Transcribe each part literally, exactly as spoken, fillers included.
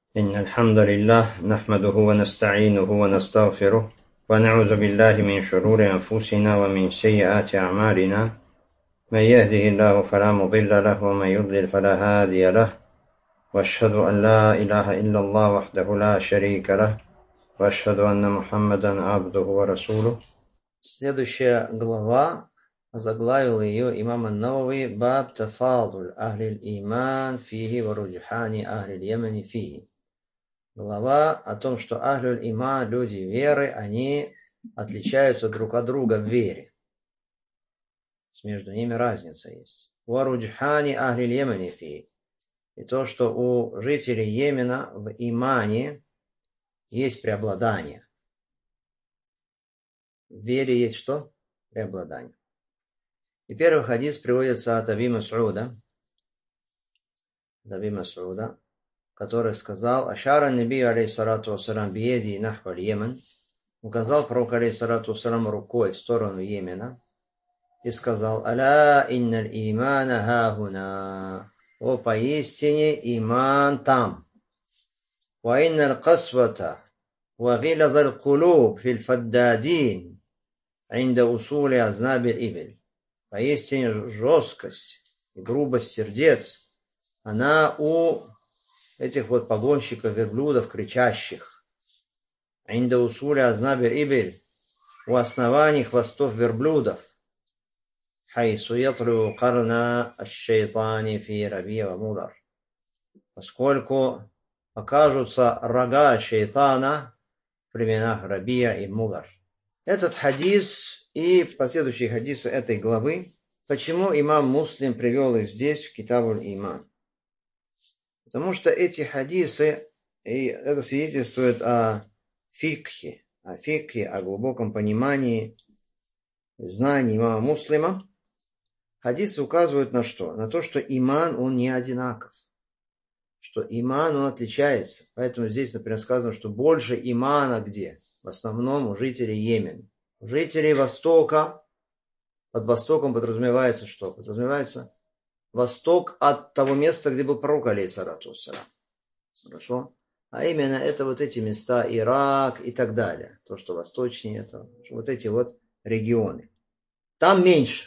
إن الحمد لله نحمده ونستعينه ونستغفره ونعوذ بالله من شرور أنفسنا ومن سيئات أعمالنا من يهده الله فلا مضل له ومن يضلل فلا هادي له وأشهد أن لا إله إلا الله وحده لا شريك له وأشهد أن محمدا عبده ورسوله. Следующая глава, заглавил ее имам ан-Навави «Баб тафадуль ахлиль иман фиги ва руджхани ахлиль йемени фиги». Глава о том, что ахлюль иман, люди веры, они отличаются друг от друга в вере. Между ними разница есть. Ва руджхани ахлиль йемени фиги. И то, что у жителей Йемена в имане есть преобладание. В вере есть что? Преобладание. И первый хадис приводится от Аби Мас'уда, Аби Мас'уда, который сказал: Ашара Наби алейхиссалату вассалям биеди нахваль Йемен, указал пророк алейхиссалату вассалям рукой в сторону Йемена и сказал: Аля инналь имана хахуна. О, поистине иман там. Ва инналь касвата ва гилазаль кулуб филь фаддадин инда усули азнабиль ибель. Поистине жесткость и грубость сердец, она у этих вот погонщиков верблюдов, кричащих. Инда усули азнабиль ибель, у оснований хвостов верблюдов. Хайсу ятру карна аш-шайтани фи Рабия ва Мудар. Поскольку покажутся рога шайтана в племенах Рабия и Мудар. Этот хадис и последующие хадисы этой главы, почему имам Муслим привел их здесь, в Китабуль-Иман? Потому что эти хадисы, и это свидетельствует о фикхе, о фикхе, о глубоком понимании, знании имама Муслима. Хадисы указывают на что? На то, что иман, он не одинаков. Что иман, он отличается. Поэтому здесь, например, сказано, что больше имана где? В основном у жителей Йемена. У жителей Востока, под Востоком подразумевается что? Подразумевается Восток от того места, где был пророк, алейхиссалату вассалям. Хорошо? А именно это вот эти места, Ирак и так далее. То, что восточнее, это вот эти вот регионы. Там меньше.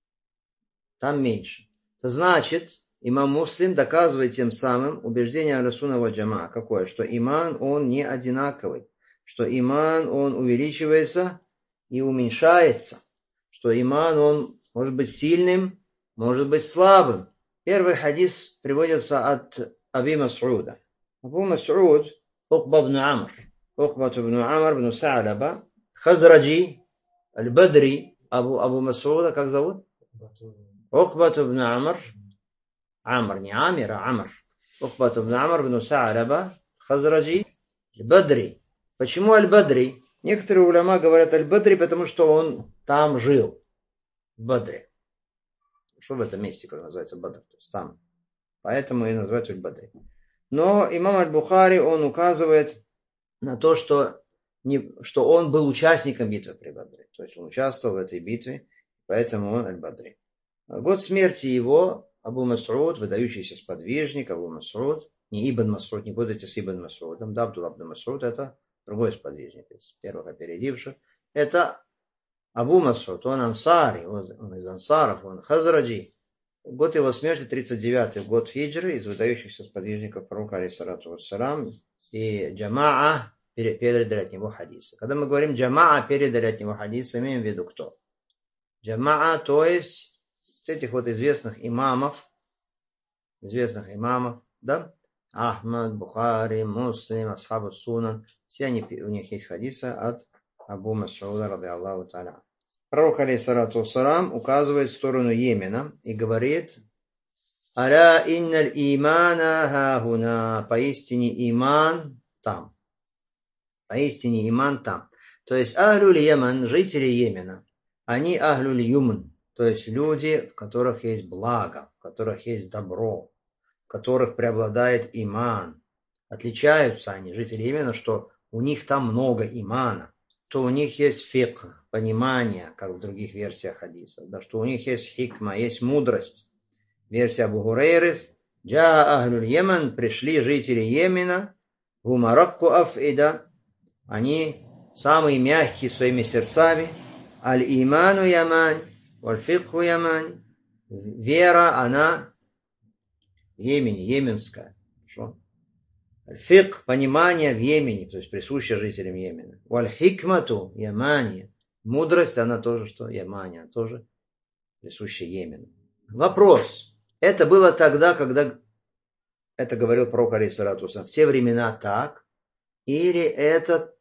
Там меньше. Это значит, имам Муслим доказывает тем самым убеждение Ахлю-Сунна валь Джамаа. Какое? Что иман, он не одинаковый. Что иман, он увеличивается и уменьшается. Что иман, он может быть сильным, может быть слабым. Первый хадис приводится от Аби Мас'уда. Абу Мас'уд, Укба ибн Амр. Укба ибн Амр ибн Са'лаба, Хазраджи, Аль-Бадри. Абу, Абу Мас'уда, как зовут? Укба ибн Амр. Амр, не Амир, а Амр. Укба ибн Амр ибн Са'лаба, Хазраджи, Аль-Бадри. Почему Аль-Бадри? Некоторые уляма говорят Аль-Бадри, потому что он там жил, в Бадре. Что в этом месте, как называется Бадр, то есть там. Поэтому и называют Аль-Бадри. Но имам Аль-Бухари, он указывает на то, что, не, что он был участником битвы при Бадре. То есть он участвовал в этой битве, поэтому он Аль-Бадри. Год смерти его Абу Мас'уд, выдающийся сподвижник, Абу Мас'уд, не Ибн Мас'уд, не путайте с Ибн Мас'удом, да, Абдулла ибн Мас'уд, это другой сподвижник, из первых опередивших. Это Абу Мас'уд, он ансари, он из ансаров, он хазраджи. Год его смерти тридцать девятый год хиджры, из выдающихся сподвижников пророка алейхиссалату вассалям, и джамаа передали от него хадисы. Когда мы говорим джамаа передали от него хадисы, имеем в виду кто? Джамаа, то есть этих вот известных имамов, известных имамов, да? Ахмад, Бухари, Муслим, Асхабу Сунан, все они, у них есть хадисы от Абу Мас'уда, ради Аллаху та'аля. Пророк, алейхиссалату вассалам, указывает в сторону Йемена и говорит: Аля инналь имана хахуна. Поистине иман там. Поистине иман там. То есть ахлюль Йемен, жители Йемена, они ахлюль юмн, то есть люди, в которых есть благо, в которых есть добро, в которых преобладает иман. Отличаются они, жители Йемена, что у них там много имана. Что у них есть фикх, понимание, как в других версиях хадиса, да, что у них есть хикма, есть мудрость. Версия Абу Хурейры: Джа ахлюль Йемен, пришли жители Йемена, гумаракку афида, они самые мягкие своими сердцами, аль-иману ямань, валь-фикху ямань, вера, она в Йемене, йеменская. Хорошо? Фикх, понимание в Йемене, то есть присуще жителям Йемена. Валь-хикмату, ямания. Мудрость, она тоже что? Ямания, тоже присуща Йемену. Вопрос. Это было тогда, когда это говорил пророк алейхиссалату вассалям. В те времена так? Или это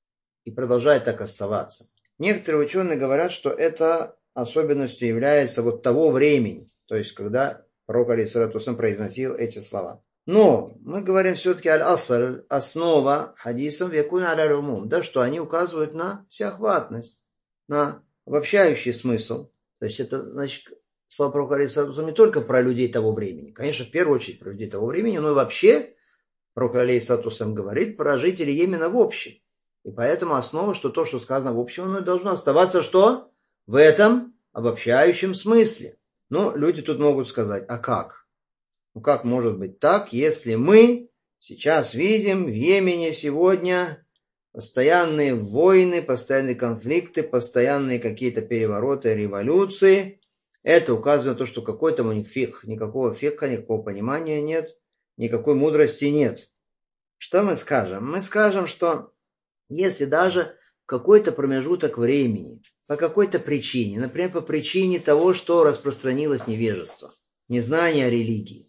и продолжает так оставаться? Некоторые ученые говорят, что это особенностью является вот того времени, то есть когда пророк алейхиссалату вассалям произносил эти слова. Но мы говорим все-таки аль-аср, основа хадисов якуна аль-умум, да, что они указывают на всеохватность, на обобщающий смысл. То есть это, значит, слова пророка алейхиссалату вассалям не только про людей того времени, конечно, в первую очередь про людей того времени, но и вообще пророк алейхиссалату вассалям говорит про жителей Йемена в общем. И поэтому основа, что то, что сказано в общем, оно должно оставаться что? В этом обобщающем смысле. Но люди тут могут сказать, а как? Ну как может быть так, если мы сейчас видим в Йемене сегодня постоянные войны, постоянные конфликты, постоянные какие-то перевороты, революции. Это указывает на то, что какой-то у них фикх, никакого фикха, никакого понимания нет, никакой мудрости нет. Что мы скажем? Мы скажем, что если даже в какой-то промежуток времени, по какой-то причине, например, по причине того, что распространилось невежество, незнание религии,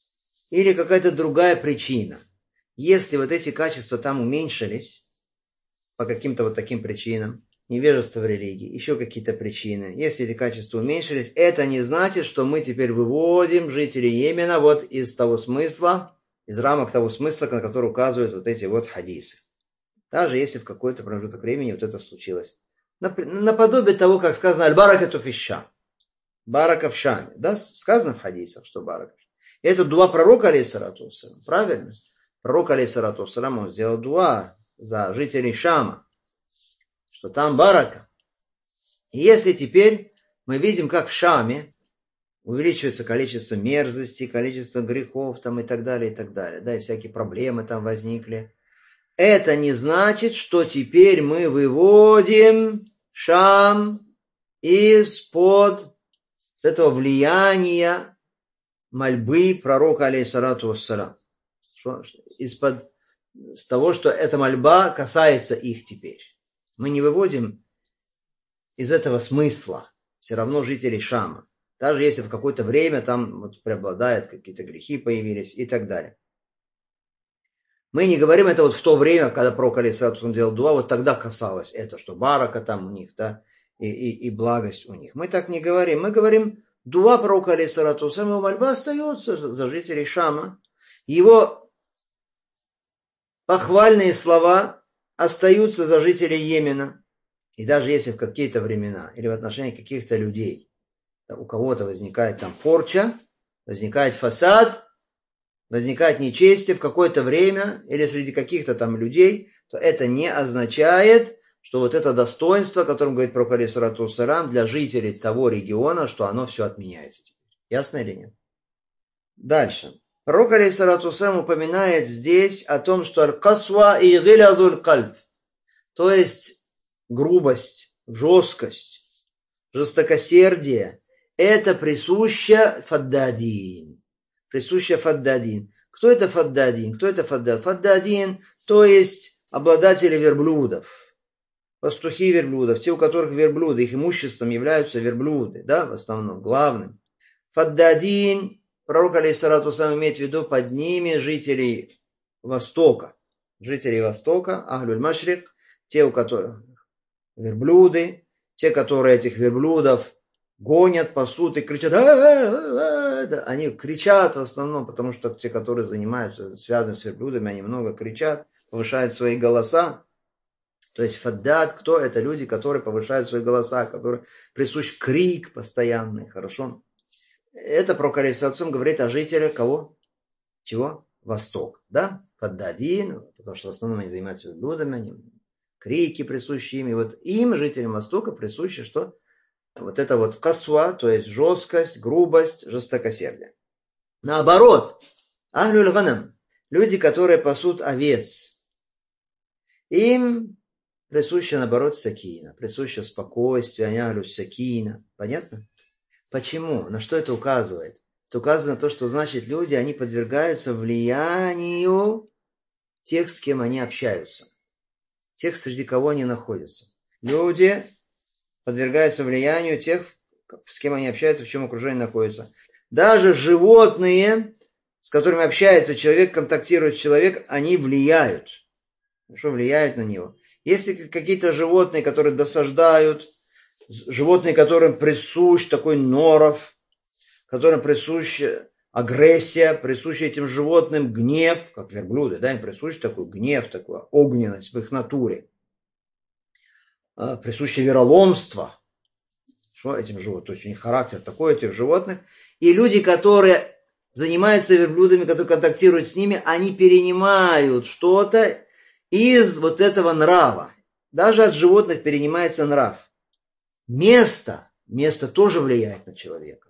или какая-то другая причина, если вот эти качества там уменьшились, по каким-то вот таким причинам, невежество в религии, еще какие-то причины, если эти качества уменьшились, это не значит, что мы теперь выводим жителей Йемена вот из того смысла, из рамок того смысла, на который указывают вот эти вот хадисы. Даже если в какой-то промежуток времени вот это случилось. Наподобие того, как сказано «Аль-баракату фиш-Шам». Барака в Шаме. Да, сказано в хадисах, что барака. И это дуа пророка, алейхиссалату вассалям. Правильно? Пророк, алейхиссалату вассалям, он сделал дуа за жителей Шама, что там барака. И если теперь мы видим, как в Шаме увеличивается количество мерзостей, количество грехов там и так далее, и так далее, да, и всякие проблемы там возникли, это не значит, что теперь мы выводим Шам из-под этого влияния мольбы пророка, алейхиссалату вассалям. Из-под с того, что эта мольба касается их теперь. Мы не выводим из этого смысла все равно жителей Шама. Даже если в какое-то время там вот преобладают какие-то грехи появились и так далее. Мы не говорим это вот в то время, когда пророк алейхиссалату вассалям делал дуа, вот тогда касалось это, что барака там у них, да, и, и, и благость у них. Мы так не говорим. Мы говорим, дуа пророка алейхиссалату вассалям, его мольба остается за жителей Шама. Его похвальные слова остаются за жителей Йемена. И даже если в какие-то времена или в отношении каких-то людей у кого-то возникает там порча, возникает фасад, возникает нечестие в какое-то время или среди каких-то там людей, то это не означает, что вот это достоинство, о котором говорит пророк алейхиссалату вассалям, для жителей того региона, что оно все отменяется теперь. Ясно или нет? Дальше. Пророк алейхиссалату вассалям упоминает здесь о том, что аль-касва и гилязуль кальб, то есть грубость, жесткость, жестокосердие, это присуще фаддадин. Присуще фаддадин. Кто это фаддадин? Кто это фаддадин? Фаддадин, то есть обладатели верблюдов, пастухи верблюдов, те, у которых верблюды, их имуществом являются верблюды, да, в основном, главным. Фаддадин, пророк алейхиссалату вассалям имеет в виду под ними жителей Востока. Жителей Востока, ахлюль машрик, те, у которых верблюды, те, которые этих верблюдов гонят, пасут и кричат, а-а-а-а-а. Они кричат в основном, потому что те, которые занимаются, связаны с верблюдами, они много кричат, повышают свои голоса. То есть фаддад, кто? Это люди, которые повышают свои голоса, которые присущ крик постоянный, хорошо? Это пророк алейхиссалату вассалям говорит о жителях кого? Чего? Восток, да? Фаддадин, потому что в основном они занимаются верблюдами, они крики присущи им. И вот им, жителям Востока, присуще что? Вот это вот касва, то есть жесткость, грубость, жестокосердие. Наоборот, ахлюль ганам, люди, которые пасут овец, им присуще, наоборот, сакина, присуще спокойствие, они говорят сакина. Понятно? Почему? На что это указывает? Это указывает на то, что, значит, люди, они подвергаются влиянию тех, с кем они общаются, тех, среди кого они находятся. Люди подвергаются влиянию тех, с кем они общаются, в чем окружении находятся. Даже животные, с которыми общается человек, контактирует с человеком, они влияют. Что влияют на него? Если какие-то животные, которые досаждают, животные, которым присущ такой норов, которым присуща агрессия, присуща этим животным гнев, как верблюды, да, им присущ такой гнев, такая огненность в их натуре, присуще вероломство, что этим животным, то есть у них характер такой, этих животных, и люди, которые занимаются верблюдами, которые контактируют с ними, они перенимают что-то из вот этого нрава. Даже от животных перенимается нрав. Место, место тоже влияет на человека.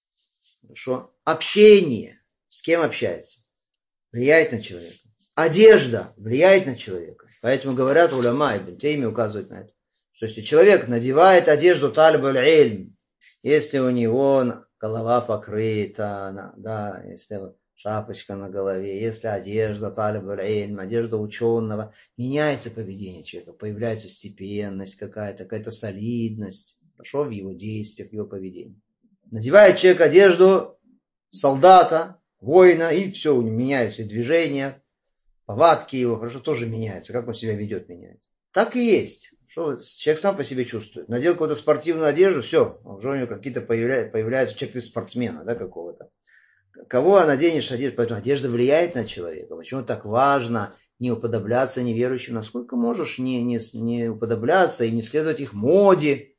Хорошо? Общение, с кем общается, влияет на человека. Одежда влияет на человека. Поэтому говорят уляма, Ибн Тайми указывают на это. Что если человек надевает одежду талиб аль-ильм, если у него голова покрыта, да, если шапочка на голове, если одежда талиб аль-ильм, одежда ученого, меняется поведение человека, появляется степенность какая-то, какая-то солидность, хорошо, в его действиях, в его поведении. Надевает человек одежду солдата, воина, и все, у него меняются движения, повадки его, хорошо, тоже меняются, как он себя ведет, меняется. Так и есть. Что человек сам по себе чувствует. Надел какую-то спортивную одежду, все, уже у него какие-то появляются, появляются человек из спортсмена, да, какого-то. Кого наденешь одежду, поэтому одежда влияет на человека. Почему так важно не уподобляться неверующим? Насколько можешь не, не, не уподобляться и не следовать их моде,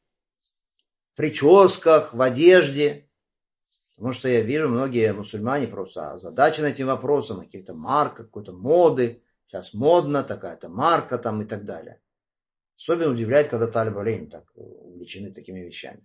в прическах, в одежде. Потому что я вижу, многие мусульмане просто озадачены этим вопросом, каких-то марок, какой-то моды. Сейчас модно, такая-то марка там и так далее. Особенно удивляет, когда талиб аль-ильм так увлечены такими вещами.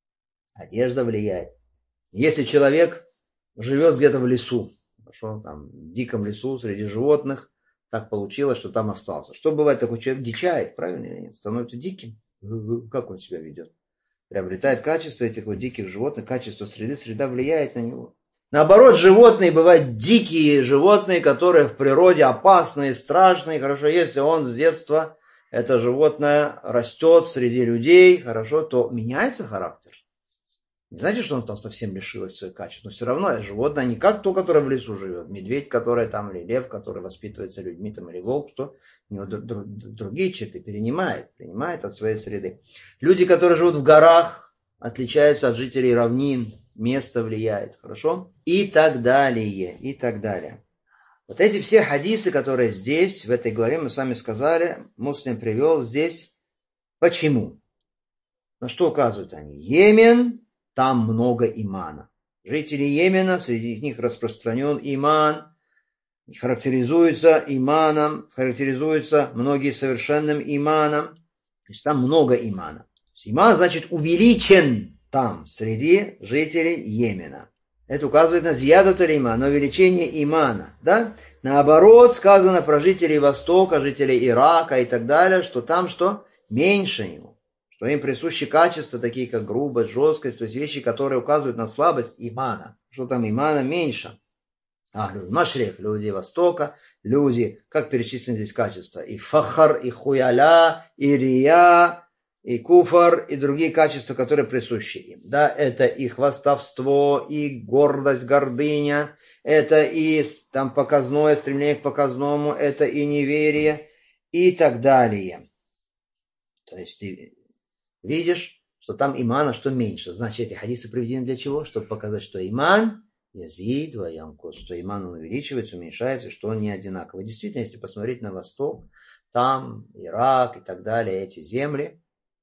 Одежда влияет. Если человек живет где-то в лесу, хорошо, там, в диком лесу, среди животных, так получилось, что там остался. Что бывает, такой человек дичает, правильно или нет? Становится диким. Как он себя ведет? Приобретает качество этих вот диких животных, качество среды, среда влияет на него. Наоборот, животные бывают дикие животные, которые в природе опасные, страшные. Хорошо, если он с детства, это животное растет среди людей, хорошо, то меняется характер. Не знаете, что он там совсем лишилось своих качеств, но все равно животное не как то, которое в лесу живет. Медведь, который там, или лев, который воспитывается людьми, там, или волк, что у него другие черты перенимает, принимает от своей среды. Люди, которые живут в горах, отличаются от жителей равнин, место влияет, хорошо? И так далее, и так далее. Вот эти все хадисы, которые здесь, в этой главе, мы с вами сказали, Муслим привел здесь. Почему? На что указывают они? Йемен, там много имана. Жители Йемена, среди них распространен иман, характеризуются иманом, характеризуются многие совершенным иманом. То есть там много имана. Иман значит увеличен там, среди жителей Йемена. Это указывает на зиядат аль-иман, на увеличение имана. Да? Наоборот, сказано про жителей Востока, жителей Ирака и так далее, что там что? Меньше него. Что им присущи качества, такие как грубость, жесткость, то есть вещи, которые указывают на слабость имана. Что там имана меньше. А, люди Машрех, люди Востока, люди, как перечислены здесь качества? И фахар, и хуяля, и рия, и куфар, и другие качества, которые присущи им. Да, это и хвастовство, и гордость, гордыня, это и там показное, стремление к показному, это и неверие, и так далее. То есть ты видишь, что там имана, что меньше. Значит, эти хадисы приведены для чего? Чтобы показать, что иман язид ваянкос, что иман он увеличивается, уменьшается, что он не одинаковый. Действительно, если посмотреть на восток, там Ирак и так далее, эти земли,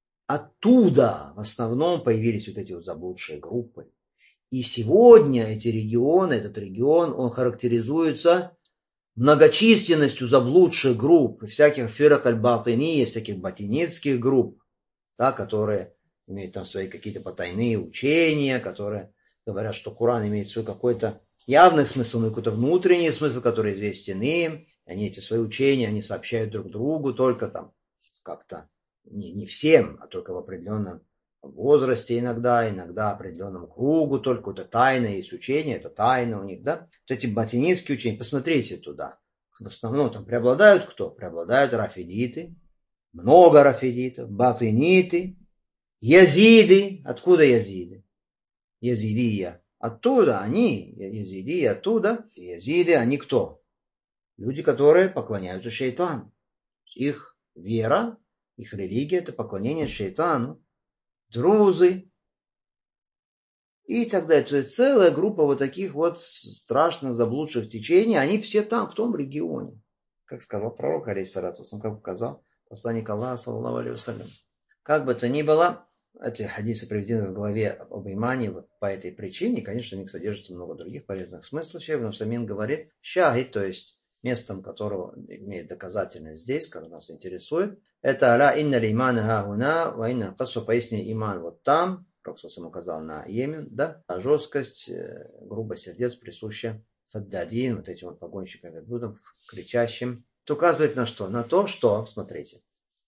оттуда в основном появились вот эти вот заблудшие группы. И сегодня эти регионы, этот регион, он характеризуется многочисленностью заблудших групп, всяких фирак аль-батинии, всяких батинитских групп, да, которые имеют там свои какие-то потайные учения, которые говорят, что Коран имеет свой какой-то явный смысл, но и какой-то внутренний смысл, который известен им. Они эти свои учения, они сообщают друг другу только там как-то, не, не всем, а только в определенном возрасте иногда, иногда определенному кругу, только это тайна есть учение, это тайна у них, да. Вот эти батинистские учения, посмотрите туда. В основном там преобладают кто? Преобладают рафидиты, много рафидитов, батиниты, язиды. Откуда язиды? Язидия. Оттуда они, язиди, оттуда. Язиды, они кто? Люди, которые поклоняются шейтану. Их вера, их религия – это поклонение шейтану. Друзы и так далее. То есть целая группа вот таких вот страшно заблудших течений, они все там, в том регионе. Как сказал пророк, алейхиссалату вассалям, как указал посланник Аллаха, саллаллаху алейхи вассалям. Как бы то ни было, эти хадисы приведены в главе об имане вот по этой причине. Конечно, в них содержится много других полезных смыслов. Шейх Ибн Усаймин говорит, шахид, то есть местом которого имеет доказательность здесь, который нас интересует, это аля инна ли имана хагуна, ва инна касу поясни иман вот там, Пророк сам указал на Йемен, да, а жесткость, грубость сердец присуща фаддадин, вот этим вот погонщикам верблюдам, кричащим. Это указывает на что? На то, что, смотрите,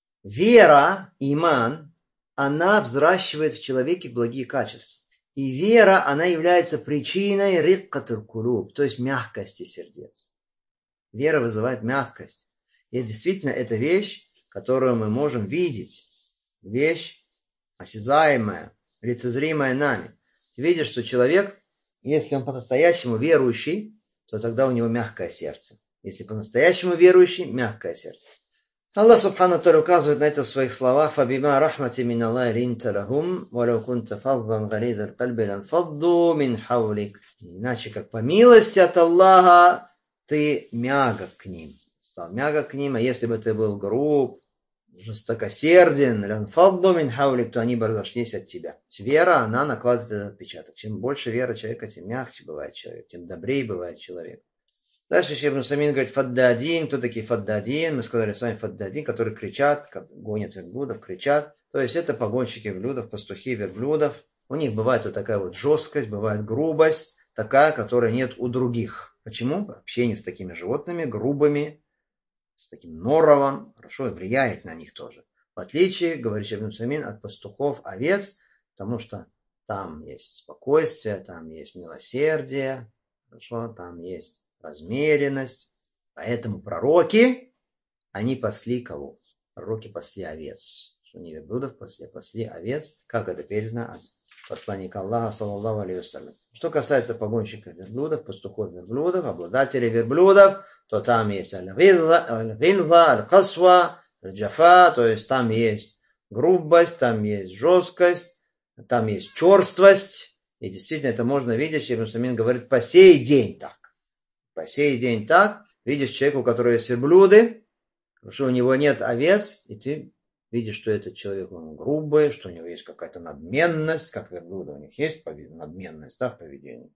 вера, иман, она взращивает в человеке благие качества. И вера, она является причиной риккатур кулуб, то есть мягкости сердец. Вера вызывает мягкость. И действительно, это вещь, которую мы можем видеть. Вещь осязаемая, лицезримая нами. Ты видишь, что человек, если он по-настоящему верующий, то тогда у него мягкое сердце. Если по-настоящему верующий, мягкое сердце. Аллах Субхану Тааля указывает на это в своих словах. «Фабима рахмати мин Аллахи линта лахум, валяу кунта фаддан галидал кальби ланфадду мин хаулик». Иначе, как по милости от Аллаха, ты мягок к ним, стал мягок к ним, а если бы ты был груб, жестокосерден, ланфадду мин хаулик, то они бы разошлись от тебя. Вера, она накладывает этот отпечаток. Чем больше вера человека, тем мягче бывает человек, тем добрее бывает человек. Дальше Шейх Ибн Усаймин говорит, фаддадин, кто такие фаддадин? Мы сказали с вами фаддадин, которые кричат, гонят верблюдов, кричат. То есть это погонщики верблюдов, пастухи верблюдов. У них бывает вот такая вот жесткость, бывает грубость, такая, которой нет у других. Почему? Общение с такими животными, грубыми, с таким норовом, хорошо, влияет на них тоже. В отличие, говорит Шейх Ибн Усаймин, от пастухов овец, потому что там есть спокойствие, там есть милосердие, хорошо, там есть размеренность. Поэтому пророки, они пасли кого? Пророки пасли овец. Что не верблюдов пасли, пасли овец, как это передано от посланника Аллаха, саллаллаху алейхи вассалям. Что касается погонщиков верблюдов, пастухов верблюдов, обладателей верблюдов, то там есть аль-гилза, аль-касва, аль-джафа, то есть там есть грубость, там есть жесткость, там есть черствость. И действительно это можно видеть, Ибн Усаймин говорит, по сей день так. По сей день так. Видишь человека, у которого есть верблюды, что у него нет овец, и ты видишь, что этот человек он грубый, что у него есть какая-то надменность, как верблюды, у них есть надменность, да, в поведении.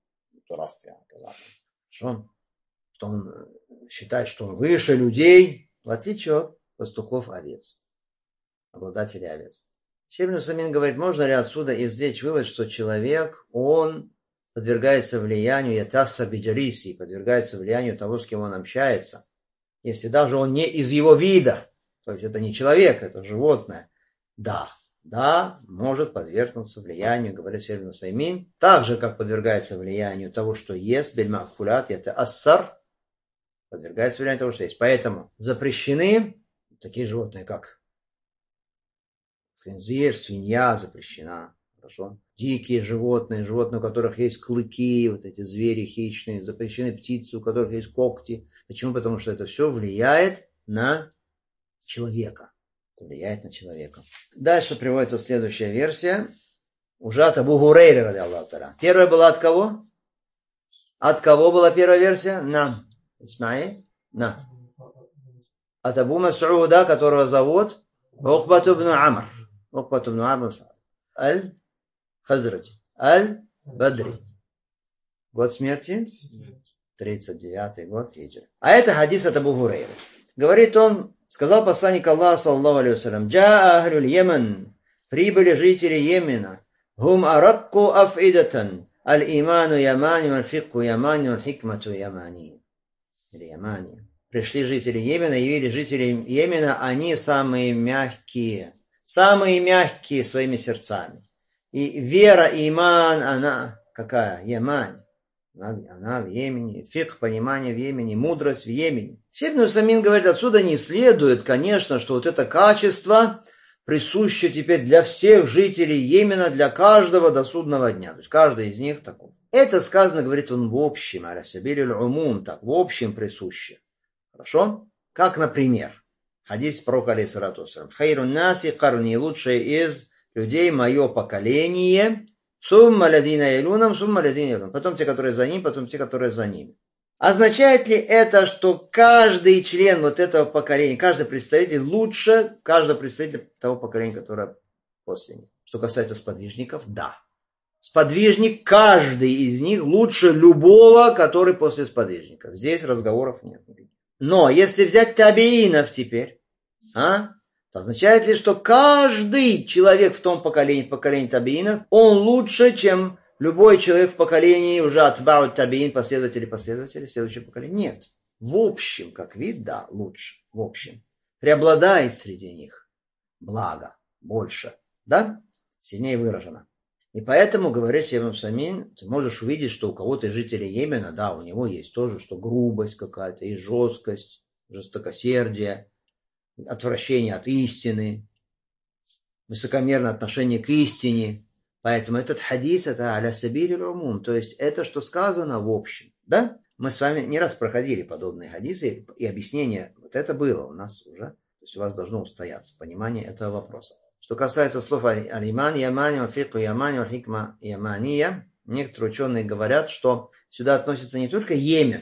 Что он считает, что он выше людей, в отличие от пастухов овец, обладателей овец. Шейх Ибн Усаймин говорит, можно ли отсюда извлечь вывод, что человек, он подвергается влиянию ятасса биджалиси, подвергается влиянию того, с кем он общается. Если даже он не из его вида, то есть это не человек, это животное, да, да, может подвергнуться влиянию, говорит Шейх Ибн Усаймин, так же, как подвергается влиянию того, что ест, бельмакулят, это ассар, подвергается влиянию того, что есть. Поэтому запрещены такие животные, как хинзир, свинья запрещена, хорошо. Дикие животные, животные, у которых есть клыки, вот эти звери хищные, запрещены птицы, у которых есть когти. Почему? Потому что это все влияет на человека. Это влияет на человека. Дальше приводится следующая версия. Уже от Абу Хурейры, ради Аллаху та'аля. Первая была от кого? От кого была первая версия? На. Исмаил? На. От Абу Мас'уда, которого зовут Укбат ибн Амр. Укбат ибн Амр. Аль Хазраджи. Аль-Бадри. Год смерти? тридцать девятый год хиджры. А это хадис от Абу Хурейры. Говорит он, сказал посланник Аллаха, саллаллаху алейхи вассалям, «Джаа ахлюль Йемен». Прибыли жители Йемена. «Хум аракку афидатан». Аль-иману ямани, аль-фикху ямани, аль-хикмату ямани. Или ямани. Пришли жители Йемена, явили жители Йемена, они самые мягкие, самые мягкие своими сердцами. И вера, иман, она какая? Ямань. Она, она в Йемене. Фикх, понимание в Йемене, мудрость в Йемене. Ибн Усаймин говорит, отсюда не следует, конечно, что вот это качество присуще теперь для всех жителей Йемена, для каждого до судного дня. То есть каждый из них таков. Это сказано, говорит он, в общем, аля сабиль умум, так, в общем присуще. Хорошо? Как, например, хадис пророка алейхиссалату вассалям. Хайрун наси карни, лучшее из людей мое поколение. Сумма ладина илунам, сумма ладина илунам. Потом те, которые за ним, потом те, которые за ними. Означает ли это, что каждый член вот этого поколения, каждый представитель лучше каждого представителя того поколения, которое после них? Что касается сподвижников, да. Сподвижник, каждый из них лучше любого, который после сподвижников. Здесь разговоров нет. Но если взять табиинов теперь, а, то означает ли, что каждый человек в том поколении, в поколении табиинов, он лучше, чем любой человек в поколении уже отбаут табиин, последователи, последователи, следующее поколение? Нет. В общем, как вид, да, лучше. В общем. Преобладает среди них благо больше. Да? Сильнее выражено. И поэтому, говорит Ибн Усаймин, ты можешь увидеть, что у кого-то из жителей Йемена, да, у него есть тоже, что грубость какая-то, и жесткость, жестокосердие, отвращение от истины, высокомерное отношение к истине. Поэтому этот хадис, это аля сабиль умум, то есть это, что сказано в общем. Да? Мы с вами не раз проходили подобные хадисы, и объяснение, вот это было у нас уже, то есть у вас должно устояться понимание этого вопроса. Что касается слов аль-иман, ямани, аль-фикху, ямани, аль-хикма, ямания, некоторые ученые говорят, что сюда относится не только Йемен,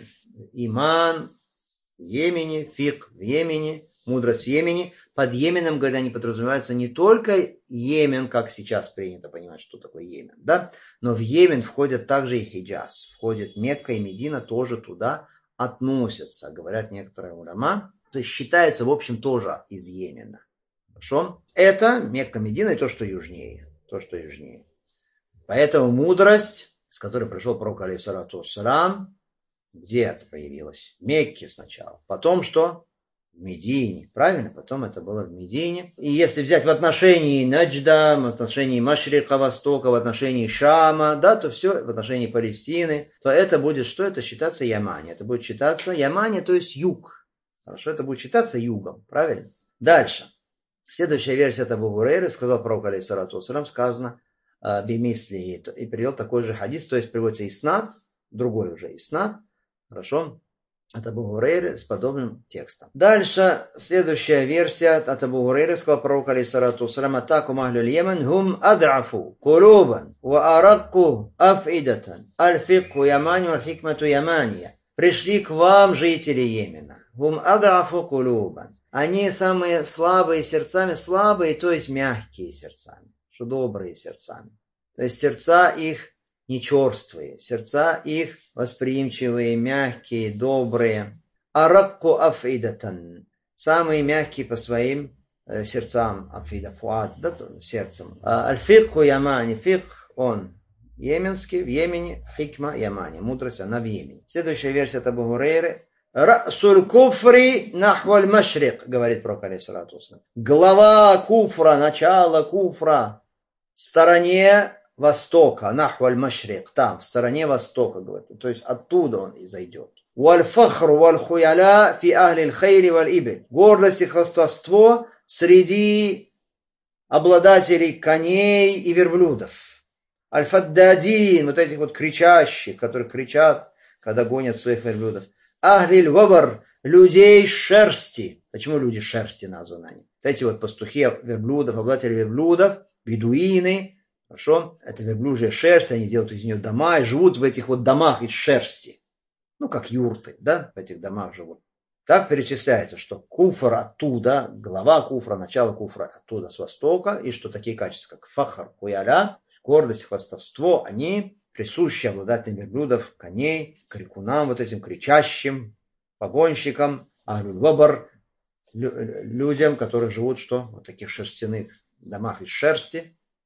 иман в Йемене, фикх в Йемене, мудрость в Йемене. Под Йеменом, говорят, они подразумеваются не только Йемен, как сейчас принято понимать, что такое Йемен, да, но в Йемен входят также и Хиджаз, входят Мекка и Медина, тоже туда относятся, говорят некоторые уляма, то есть считается, в общем, тоже из Йемена. Хорошо? Это Мекка, Медина и то, что южнее. То, что южнее. Поэтому мудрость, с которой пришел пророк алейхиссалату вассалам, где это проявилось? В Мекке сначала. Потом что? В Медине. Правильно? Потом это было в Медине. И если взять в отношении Наджда, в отношении Машрика, Востока, в отношении Шама, да, то все в отношении Палестины, то это будет что? Это считаться Ямани. Это будет считаться Ямани, то есть юг. Хорошо? Это будет считаться югом. Правильно? Дальше. Следующая версия это Абу Гурейры, сказал пророк алейхиссалату вассалам, сказано бимисли, и привел такой же хадис, то есть приводится иснад, другой уже иснад, хорошо, от Абу Гурейры с подобным текстом. Дальше, следующая версия от Абу Гурейры, сказал пророк алейхиссалату вассалам, атакум ахлюль Йемен, хум ад'афу, кулубан, ва аракку афидатан, аль-фикху ямани, аль-хикмату ямания. Пришли к вам жители Йемена, хум ад'афу кулубан. Они самые слабые сердцами, слабые, то есть мягкие сердцами, что добрые сердцами. То есть сердца их не черствые, сердца их восприимчивые, мягкие, добрые. Аракку афидатан, самые мягкие по своим э, сердцам, афида, фуад, да, сердцем. Аль-фикху ямани, фикх, он йеменский, в Йемене, хикма ямани, мудрость, она в Йемене. Следующая версия от Абу Гурейры. Расуль куфри нахваль машрик, говорит пророк алейхиссалату вассалам. Глава куфра, начало куфра в стороне востока, нахваль машрик, там, в стороне востока, говорит. То есть оттуда он и зайдет. Валь фахру валь хуяля фи ахлиль хейли валь ибель. Гордость и хвастовство среди обладателей коней и верблюдов. Аль фаддадин, вот этих вот кричащих, которые кричат, когда гонят своих верблюдов. Ахлиль вабар, людей шерсти. Почему люди шерсти названы они? Эти вот пастухи верблюдов, обладатели верблюдов, бедуины, хорошо, это верблюжья шерсть, они делают из нее дома и живут в этих вот домах из шерсти. Ну, как юрты, да, в этих домах живут. Так перечисляется, что куфр оттуда, глава куфра, начало куфра оттуда с востока, и что такие качества, как фахар, хуяля, гордость, хвастовство, они присущи обладателям верблюдов, коней, крикунам, вот этим кричащим, погонщикам, ахлюль-вабар, людям, которые живут что? В таких шерстяных домах из шерсти.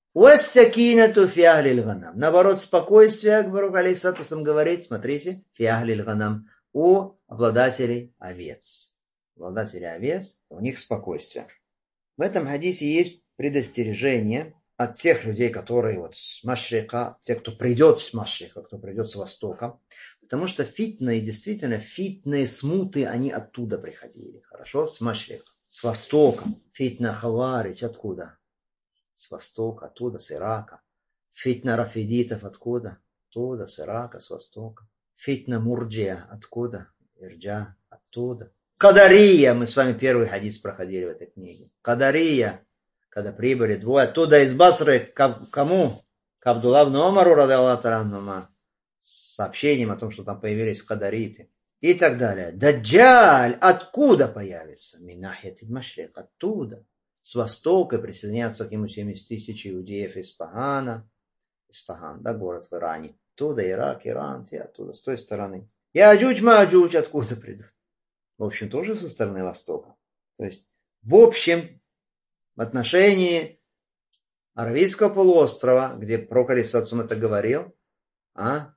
Уассакинату фи ахлил ганам. Наоборот, спокойствие, пророк алейхиссалату вассалам говорит, смотрите, фи ахлил ганам, у обладателей овец. Обладатели овец, у них спокойствие. В этом хадисе есть предостережение от тех людей, которые вот с Машрика, те, кто придет с Машрика, кто придет с Востока, потому что фитны, действительно, фитные смуты, они оттуда приходили, хорошо, с Машрика, с Востока. Фитна Хаварич откуда? С Востока, оттуда, с Ирака. Фитна Рафидитов откуда? Оттуда, с Ирака, с Востока. Фитна Мурджия откуда? Ирджа, оттуда. Кадария, мы с вами первый хадис проходили в этой книге. Кадария, когда прибыли двое оттуда из Басры, к кому? К Абдуллаху Омару, радиаллаху та'аля анхума, с сообщением о том, что там появились кадариты. И так далее. Даджаль откуда появится? Минахьят аль-Машрик, оттуда. С востока присоединятся к нему семьдесят тысяч иудеев из Пагана. Испаган, да, город в Иране. Оттуда Ирак, Иран, те оттуда, с той стороны. И Аджудж Маджудж откуда придут? В общем, тоже со стороны Востока. То есть, в общем, в отношении Аравийского полуострова, где пророк алейхиссалату вассалам это говорил, а,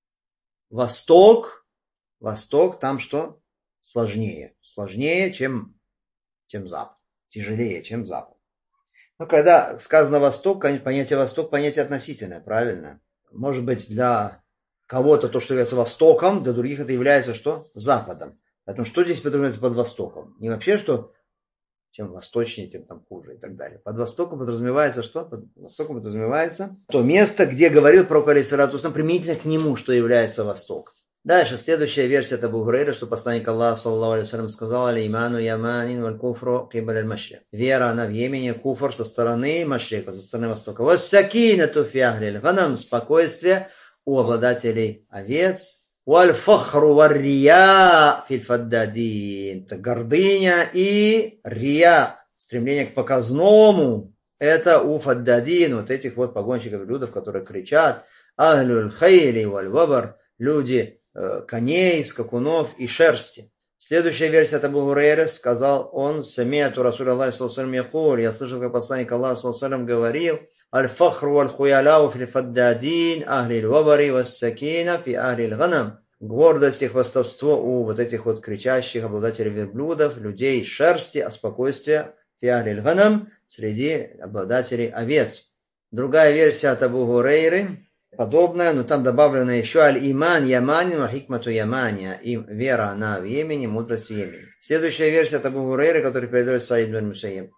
Восток, Восток там что? Сложнее. Сложнее, чем, чем Запад. Тяжелее, чем Запад. Но когда сказано Восток, понятие Восток, понятие относительное, правильно? Может быть, для кого-то то, что является Востоком, для других это является что? Западом. Поэтому что здесь подразумевается под Востоком? Не вообще, что чем восточнее, тем там хуже и так далее. Под Востоком подразумевается что? Под Востоком подразумевается то место, где говорил пророк алейхиссалату вассалам применительно к нему, что является Восток. Дальше, следующая версия от Абу Хурейры, что посланник Аллаха, саллаллаху алейхи вассалям, сказал: «Аль-иману яманин валь куфру кибаль аль-машрик». Вера, она в Йемене, куфр со стороны Машрика, со стороны Востока. «Вассакинату фи ахлил ганам», спокойствие у обладателей овец. «Валь-фахру валь-рия филь фаддадин». Это гордыня и рия, стремление к показному. Это у фаддадин, вот этих вот погонщиков людов, которые кричат: «Ахлюль хайли валь-вабар», люди коней, скакунов и шерсти. Следующая версия от Абу Хурейры, сказал он: «Самиату Расуля Аллахи саллаллаху алейхи ва саллям, я слышал, как посланник Аллаха саллаллаху алейхи ва саллям говорил: аль-фахру валь-хуяляу фи фаддадин ахли аль-вабари вассакина фи ахли аль-ганам». Гордость и хвастовство у вот этих вот кричащих обладателей верблюдов, людей шерсти, а спокойствие фи ахли аль-ганам среди обладателей овец. Другая версия от Абу Хурейры подобное, но там добавлено еще аль-иман яманин хикмату ямания, и вера она в Йемене, мудрость в Йемене. Следующая версия от Абу Хурейры, который передает Саид бин Мусайиб.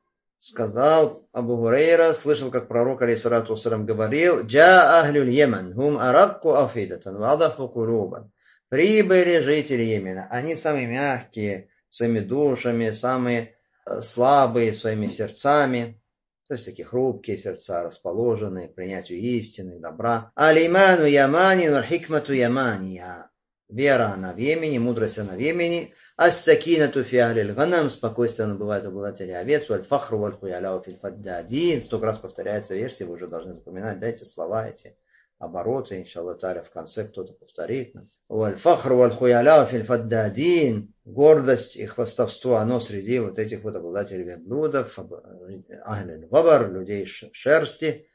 Сказал Абу Хурейра, слышал, как пророк алейхиссалату вассалям говорил: «Джа ахлюль Йемен, хум аракку афидатан, вадафу кулубан». Прибыли жители Йемена, они самые мягкие своими душами, самые слабые своими сердцами. То есть такие хрупкие сердца, расположенные к принятию истины, добра. Алиману яманин хикмату ямания. Вера она в Йемене, мудрость она в Йемене. Ас-сакинату фи ахлил ганам, спокойствие она бывает у обладателей овец. Валь-фахру валь-хуяляу фи фаддадин. Столько раз повторяется версия, вы уже должны запоминать, дайте слова эти, обороты, иншаллах та'аля, в конце кто-то повторит нам. Валь-фахру валь-хуяляу фи фаддадин. Гордость и хвастовство, оно среди вот этих вот обладателей верблюдов, ахлиль вабар, людей шерсти.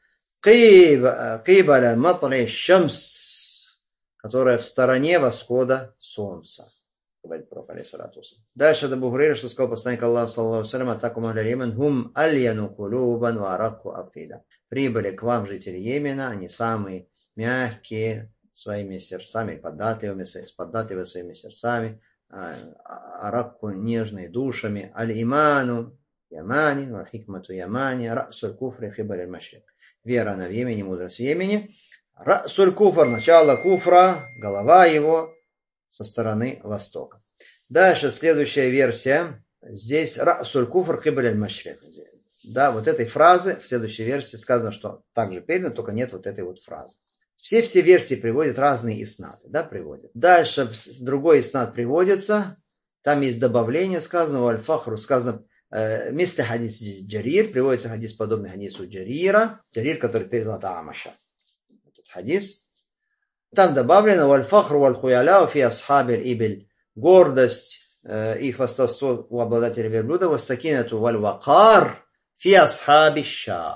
Кибаля матли шамс, которая в стороне восхода солнца. Говорит пророк алейхиссалату вассалам. Дальше от Абу Хурейры, что сказал посланник Аллаха, саллаллаху алейхи ва саллям: «Атакум ахлю Йемен, хум альяну кулубан ва аракку афида». Прибыли к вам жители Йемена, они самые мягкие своими сердцами, податливыми, податливыми своими сердцами, аракку нежные душами. Аль-иману яманин ва хикмату ямания расуль куфри хибаль аль-машрик. Вера она в Йемене, мудрость в Йемене. Расуль куфр, начало куфра, голова его со стороны востока. Дальше следующая версия. Здесь расуль куфр хибаль аль-машрик. Да, вот этой фразы в следующей версии сказано, что также передано, только нет вот этой вот фразы. Все все версии приводят разные иснады, да, приводят. Дальше другой иснад приводится, там есть добавление, сказано, аль-фахру, сказано, э, вместо хадис Джарир, приводится хадис, подобный хадису Джарира, Джарир, который передал от Амаша, этот хадис. Там добавлено, аль-фахру валь-хуяляу фи асхабиль ибель, гордость э, и хвастовство у обладателя верблюда, вассакинату валь-вакар фи асхаби ша.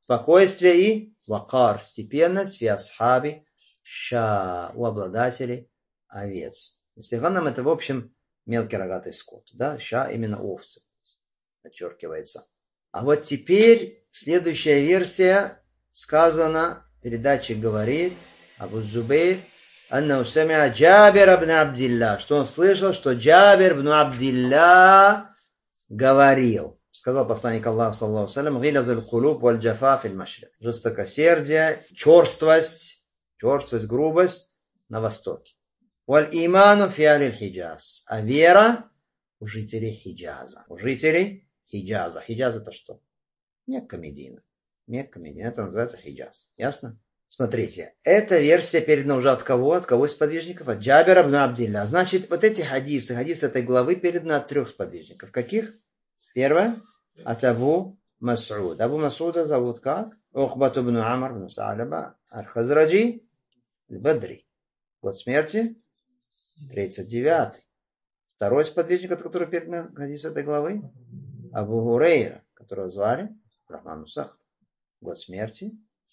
Спокойствие и вакар, степенность, фи асхаби ша, у обладателей овец. Если ганам, это в общем мелкий рогатый скот, да, ша именно овцы, подчеркивается. А вот теперь следующая версия сказана, передатчик говорит, Абу Зубейр, анна усамиа Джабир ибн Абдилля, что он слышал, что Джабир ибн Абдилля говорил. Сказал посланник Аллаха, саллаллаху алейхи ва саллям, гилязуль кулуб валь джафа фил машрик. Жестокосердие, черствость, черствость, грубость на востоке. Валь иману фи аль хиджаз. А вера у жителей Хиджаза. У жителей Хиджаза. Хиджаз это что? Мекка, Медина. Мекка, Медина. Это называется Хиджаз. Ясно? Смотрите, эта версия передана уже от кого? От кого из сподвижников? От Джабира ибн Абдилля. Значит, вот эти хадисы, хадисы этой главы переданы от трех сподвижников. Каких? Первое, от Абу Мас'уда. Абу Мас'уда зовут как? Ухбат ибн Амр ибн Салаба аль-Хазраджи аль-Бадри. Год смерти тридцать девятый. Второй сподвижник, от которого передан хадис этой главы, Абу Хурейра, которого звали Рахман Сахр. Год смерти.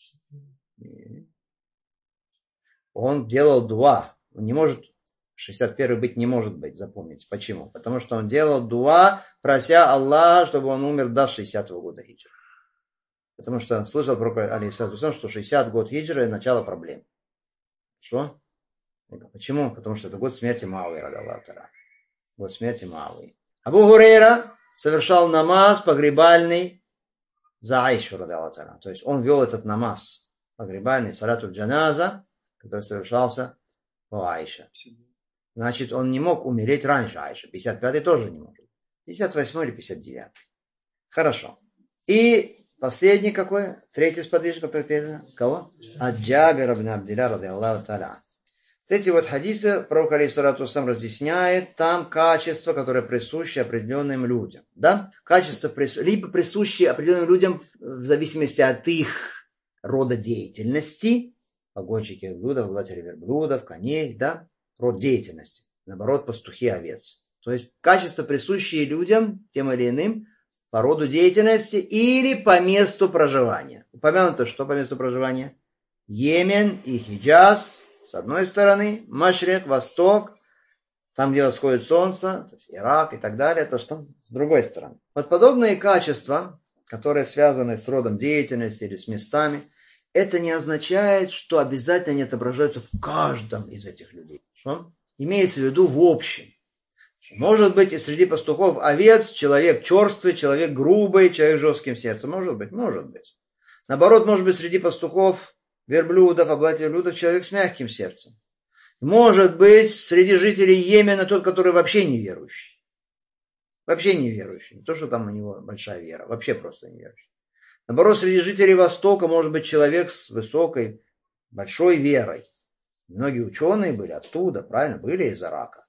Он делал дуа. Он не может шестьдесят первый быть не может быть, запомните. Почему? Потому что он делал дуа, прося Аллаха, чтобы он умер до шестидесятого года хиджры. Потому что слышал про алейхиссалату вассалям, что шестидесятый год хиджры – начало проблем. Что? Почему? Потому что это год смерти Муавии, радаллаху та'аля. Год смерти Муавии. Абу Хурейра совершал намаз погребальный за Аишу, радаллаху та'аля. То есть он вел этот намаз погребальный, салатуль джаназа, который совершался по Аише. Значит, он не мог умереть раньше Аиши. пятьдесят пятый тоже не может. пятьдесят восьмой или пятьдесят девятый. Хорошо. И последний какой? Третий сподвижник, который передан. Кого? Ат Джабир ибн Абдилля, радиаллаху та'аля. Третий вот хадисы пророк алейхиссалату вассалям разъясняет там качества, которые присущи определенным людям. Да? Качества прису... либо присущи определенным людям в зависимости от их рода деятельности. Погонщики верблюдов, владельцы верблюдов, коней, да? Род деятельности. Наоборот, пастухи овец. То есть качества, присущие людям, тем или иным, по роду деятельности или по месту проживания. Упомянуто, что по месту проживания? Йемен и Хиджаз, с одной стороны, Машрик, Восток, там, где восходит солнце, то есть Ирак и так далее, то что с другой стороны. Вот подобные качества, которые связаны с родом деятельности или с местами, это не означает, что обязательно они отображаются в каждом из этих людей. Что? Имеется в виду в общем. Может быть, и среди пастухов овец человек черствый, человек грубый, человек с жестким сердцем. Может быть, может быть. Наоборот, может быть, среди пастухов верблюдов, обладателей верблюдов, человек с мягким сердцем. Может быть, среди жителей Йемена тот, который вообще неверующий. Вообще неверующий. Не то, что там у него большая вера, вообще просто неверующий. Наоборот, среди жителей Востока может быть человек с высокой, большой верой. Многие ученые были оттуда, правильно, были из Ирака.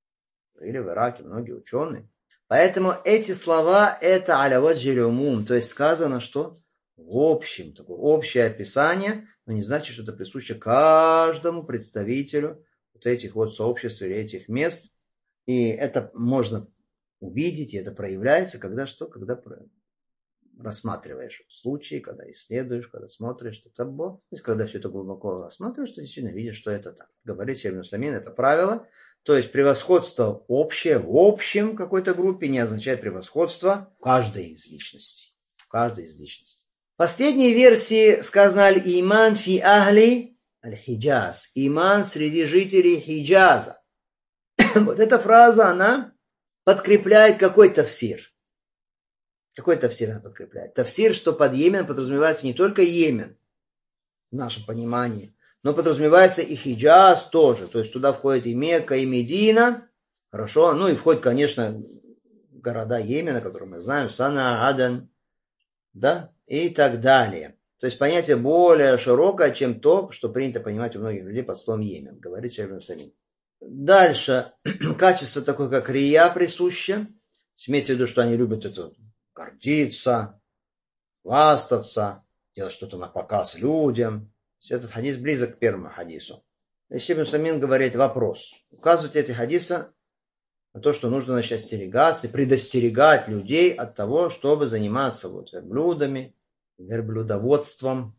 Были в Ираке многие ученые. Поэтому эти слова это аляват джелюмум, то есть сказано, что в общем, такое общее описание, но не значит, что это присуще каждому представителю вот этих вот сообществ или этих мест. И это можно увидеть, и это проявляется, когда что? Когда рассматриваешь случаи, когда исследуешь, когда смотришь, что табо, то есть когда все это глубоко рассматриваешь, то действительно видишь, что это так. Говорит Шейх ибн Усаймин, это правило. То есть превосходство общее в общем какой-то группе не означает превосходство в каждой из личностей. В каждой из личностей. В последней версии сказано «Аль-иман фи ахли аль-хиджаз». Иман среди жителей Хиджаза. Вот эта фраза, она подкрепляет какой тафсир. Какой тафсир она подкрепляет? Тафсир, что под Йемен подразумевается не только Йемен, в нашем понимании, но подразумевается и Хиджаз тоже. То есть туда входит и Мекка, и Медина. Хорошо. Ну и входит, конечно, города Йемена, которые мы знаем. Сана, Адан, да, и так далее. То есть понятие более широкое, чем то, что принято понимать у многих людей под словом Йемен, говорит Шейх ибн Усаймин. Дальше. Качество такое, как рия присуще. Имейте в виду, что они любят это гордиться, хвастаться, делать что-то на показ людям. Этот хадис близок к первому хадису. Шейх ибн Усаймин говорит вопрос. Указывают эти хадисы на то, что нужно начать остерегаться и предостерегать людей от того, чтобы заниматься вот верблюдами, верблюдоводством,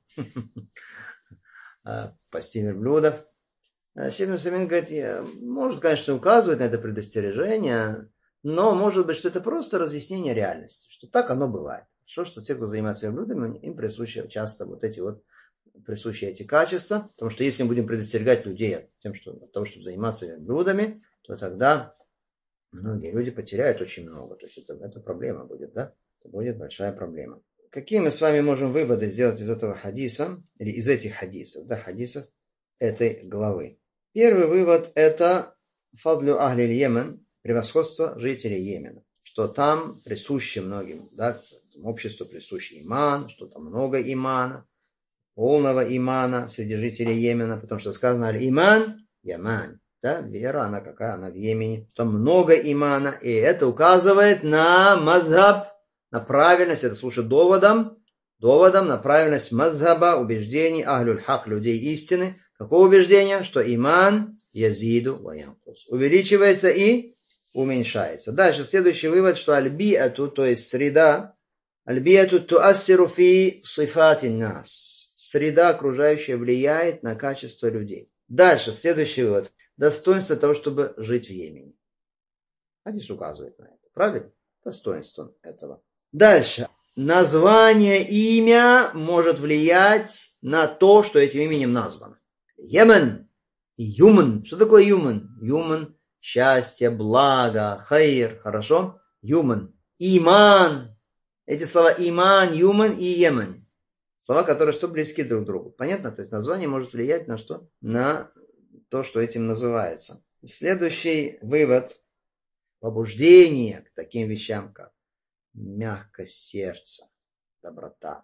пасти верблюдов. Шейх Усаймин говорит, может, конечно, указывать на это предостережение, но может быть, что это просто разъяснение реальности, что так оно бывает. Что, что те, кто занимается верблюдами, им присущи часто вот эти вот присущие эти качества, потому что если мы будем предостерегать людей от, тем, что, от того, чтобы заниматься верблюдами, то тогда многие люди потеряют очень много. То есть это, это проблема будет, да? Это будет большая проблема. Какие мы с вами можем выводы сделать из этого хадиса, или из этих хадисов, да, хадисов этой главы? Первый вывод – это фадлю ахлиль Йемен, превосходство жителей Йемена, что там присуще многим, да, обществу присущий иман, что там много имана, полного имана среди жителей Йемена, потому что сказано «Иман Яман». Да, вера, она какая? Она в Йемене. Там много имана, и это указывает на мазхаб, на правильность, это служит доводом, доводом на правильность мазхаба, убеждений ахлюль хак, людей истины. Какое убеждение? Что иман язиду ва янкус. Увеличивается и уменьшается. Дальше следующий вывод, что аль-биату, то есть среда, аль-биату туассиру фи сифати нас. Среда окружающая влияет на качество людей. Дальше, следующий вывод. Достоинство того, чтобы жить в Йемене. Хадис указывает на это. Правильно? Достоинство этого. Дальше. Название, имя может влиять на то, что этим именем названо. Йемен и Юман. Что такое Юман? Юман – счастье, благо, хайр. Хорошо? Юман. Иман. Эти слова иман, Юман и Йемен. Слова, которые что близки друг к другу. Понятно? То есть название может влиять на что? На то, что этим называется. Следующий вывод. Побуждение к таким вещам, как мягкость сердца, доброта,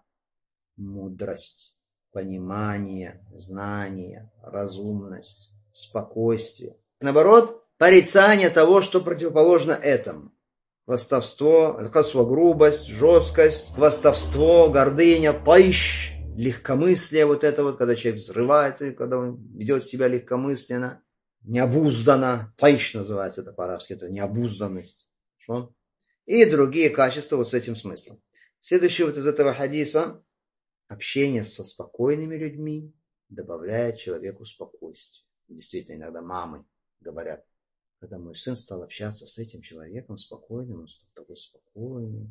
мудрость, понимание, знание, разумность, спокойствие. Наоборот, порицание того, что противоположно этому. Восставство, касва, грубость, жесткость, восставство, гордыня, тайш, легкомыслие, вот это вот, когда человек взрывается, когда он ведет себя легкомысленно, необузданно, тайш называется это по-арабски, это необузданность. Что? И другие качества вот с этим смыслом. Следующий вот из этого хадиса, общение со спокойными людьми добавляет человеку спокойствие. Действительно, иногда мамы говорят, когда мой сын стал общаться с этим человеком спокойным, он стал такой спокойный,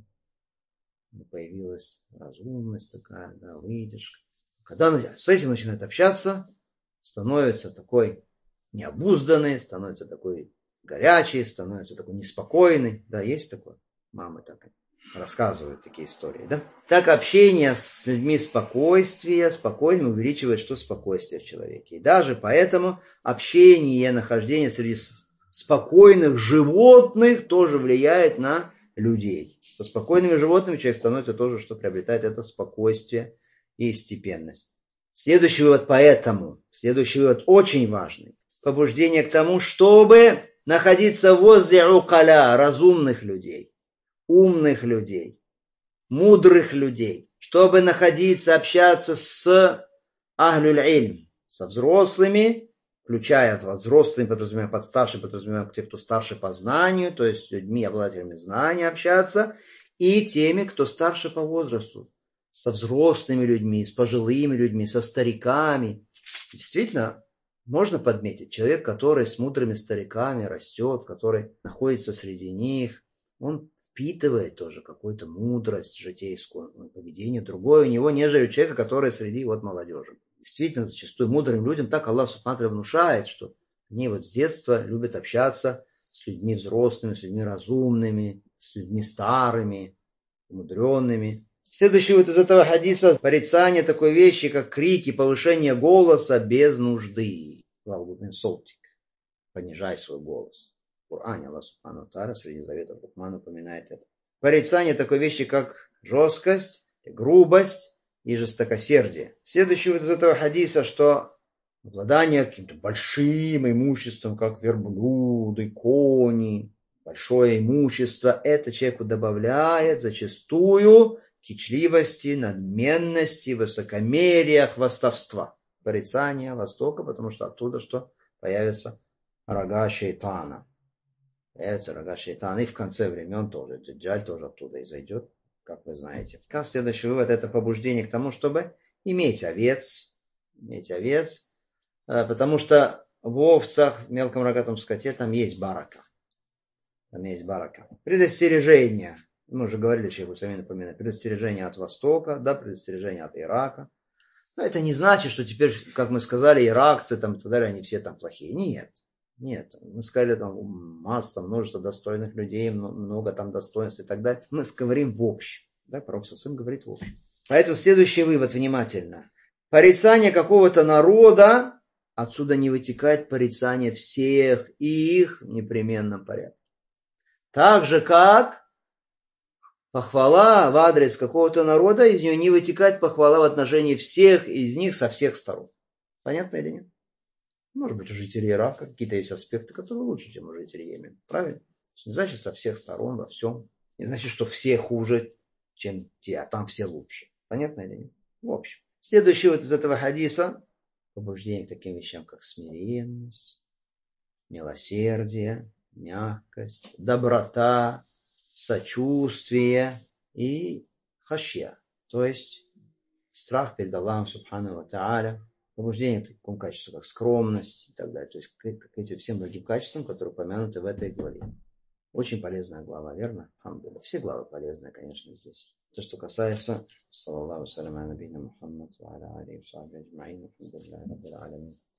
появилась разумность такая, да, выдержка. Когда он с этим начинает общаться, становится такой необузданный, становится такой горячий, становится такой неспокойный. Да, есть такое? Мамы так рассказывают такие истории, да? Так общение с людьми спокойствия, спокойно увеличивает что спокойствие в человеке. И даже поэтому общение, нахождение среди спокойных животных тоже влияет на людей. Со спокойными животными человек становится тоже, что приобретает это спокойствие и степенность. Следующий вывод поэтому, следующий вывод очень важный. Побуждение к тому, чтобы находиться возле укаля, разумных людей, умных людей, мудрых людей, чтобы находиться, общаться с ахлюль ильм, со взрослыми, включая взрослыми, подразумевая под старшим, подразумевая те, кто старше по знанию, то есть с людьми, обладателями знаний общаться, и теми, кто старше по возрасту, со взрослыми людьми, с пожилыми людьми, со стариками. Действительно, можно подметить, человек, который с мудрыми стариками растет, который находится среди них, он впитывает тоже какую-то мудрость житейскую, поведение другое у него, нежели у человека, который среди вот молодежи. Действительно, зачастую мудрым людям так Аллах Субхану ва Тааля внушает, что они вот с детства любят общаться с людьми взрослыми, с людьми разумными, с людьми старыми, умудренными. Следующий вот из этого хадиса порицание такой вещи, как крики, повышение голоса без нужды. Понижай свой голос. В Коране Аллах Субхану ва Тааля среди заветов Лукмана упоминает это. Порицание такой вещи, как жесткость, грубость и жестокосердие. Следующий вот из этого хадиса, что обладание каким-то большим имуществом, как верблюды, кони, большое имущество, это человеку добавляет зачастую кичливости, надменности, высокомерия, хвастовства. Порицание Востока, потому что оттуда что? Появятся рога шейтана. Появятся рога шейтана. И в конце времен тоже. Даджаль тоже оттуда и зайдет. как вы знаете. Как следующий вывод – это побуждение к тому, чтобы иметь овец, иметь овец, потому что в овцах, в мелком рогатом скоте там есть барака. Там есть барака. Предостережение. Мы уже говорили, что я буду сами напоминать. Предостережение от Востока, да, предостережение от Ирака. Но это не значит, что теперь, как мы сказали, иракцы там и так далее, они все там плохие. Нет. Нет. Мы сказали, там масса, множество достойных людей, много там достоинств и так далее. Мы говорим в общем. Да, Пророк ﷺ говорит в общем. Поэтому следующий вывод, внимательно. Порицание какого-то народа, отсюда не вытекает порицание всех их в непременном порядке. Так же, как похвала в адрес какого-то народа, из нее не вытекает похвала в отношении всех из них со всех сторон. Понятно или нет? Может быть, у жителей Ирака какие-то есть аспекты, которые лучше, чем у жителей Йемена. Правильно? Не значит, со всех сторон, во всем. Не значит, что все хуже, чем те, а там все лучше. Понятно или нет? В общем. Следующий вот из этого хадиса побуждение к таким вещам, как смиренность, милосердие, мягкость, доброта, сочувствие и хашья, то есть страх перед Аллахом Субхану ва Тааля, побуждение к такому качеству, как скромность и так далее, то есть к, к этим всем другим качествам, которые упомянуты в этой главе. Очень полезная глава, верно? Все главы полезные, конечно, здесь. То, что касается, саллаллаху салям, набийна Мухаммад, ва аля алейхи ва сахбихи аджмаин, алхамдулиллахи раббил алямин.